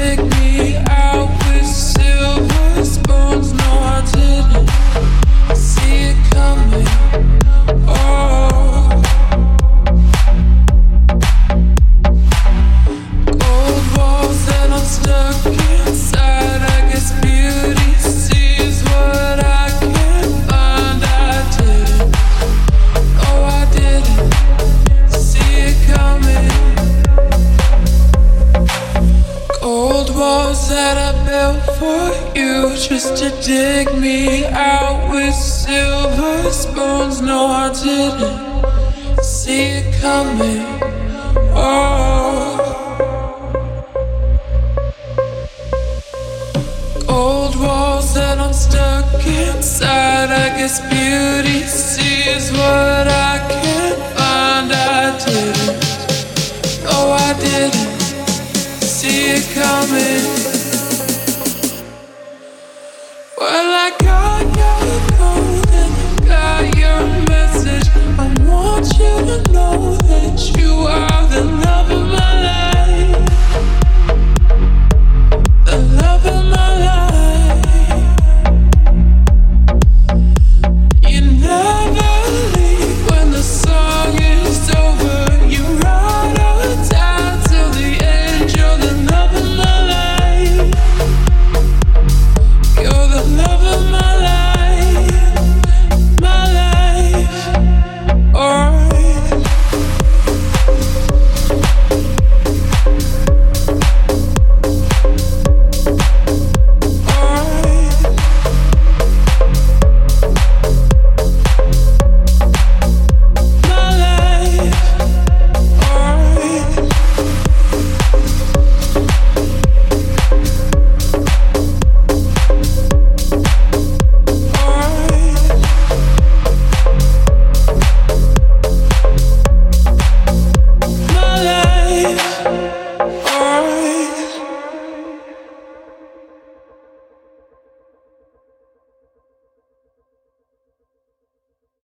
dig me out with silver spoons. No, I didn't see it coming. Oh, gold walls that I'm stuck inside. I guess beauty sees what I can't find. I didn't. Oh, I didn't see it coming. Gold walls that I built for you just to dig me out with silver spoons. No, I didn't see it coming. Oh, gold walls that I'm stuck inside. I guess beauty's